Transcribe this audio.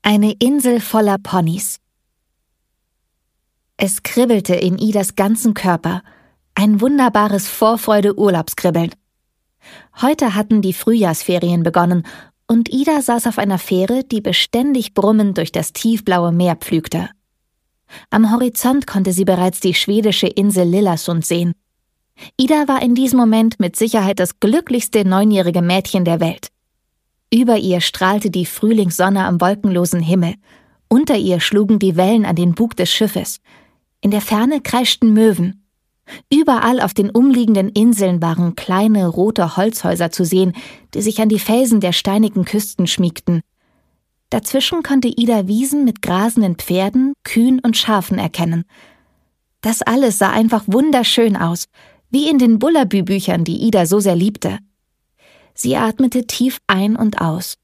Eine Insel voller Ponys. Es kribbelte in Idas ganzen Körper. Ein wunderbares Vorfreude-Urlaubskribbeln. Heute hatten die Frühjahrsferien begonnen und Ida saß auf einer Fähre, die beständig brummend durch das tiefblaue Meer pflügte. Am Horizont konnte sie bereits die schwedische Insel Lillesund sehen. Ida war in diesem Moment mit Sicherheit das glücklichste 9-jährige Mädchen der Welt. Über ihr strahlte die Frühlingssonne am wolkenlosen Himmel. Unter ihr schlugen die Wellen an den Bug des Schiffes. In der Ferne kreischten Möwen. Überall auf den umliegenden Inseln waren kleine rote Holzhäuser zu sehen, die sich an die Felsen der steinigen Küsten schmiegten. Dazwischen konnte Ida Wiesen mit grasenden Pferden, Kühen und Schafen erkennen. Das alles sah einfach wunderschön aus, wie in den Bullabü-Büchern, die Ida so sehr liebte. Sie atmete tief ein und aus.